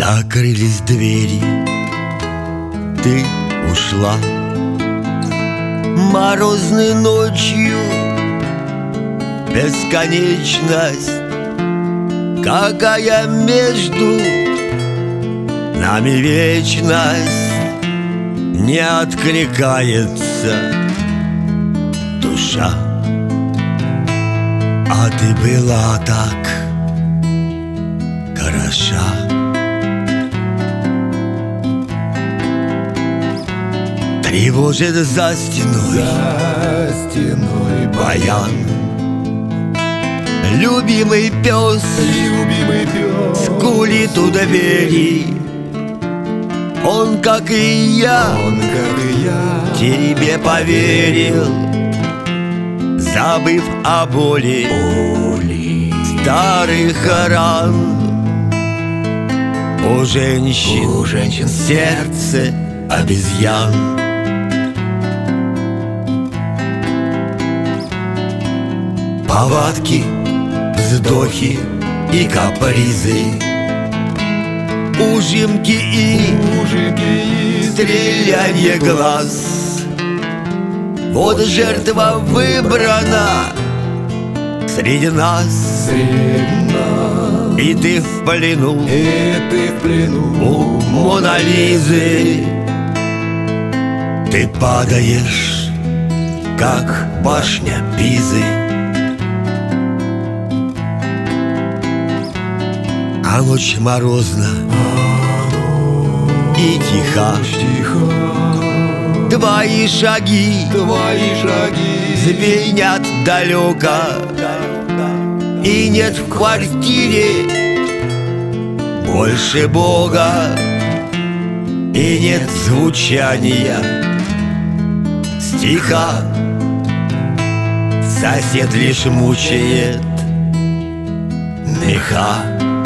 Закрылись двери, ты ушла морозной ночью. Бесконечность, какая между нами вечность, не откликается душа. А ты была так хороша. Тревожит за стеной баян. Любимый пес скулит у двери. Он, как и я, тебе поверил, забыв о боли старых ран. У женщин сердце обезьян. Повадки, вздохи и капризы, ужимки и стрелянье глаз. Вот жертва выбрана среди нас, и ты в плену у Мона Лизы. Ты падаешь, как башня Пизы. А ночь морозна и тиха. Твои шаги звенят далеко, и нет в квартире больше Бога, и нет звучания стиха. Сосед лишь мучает меха.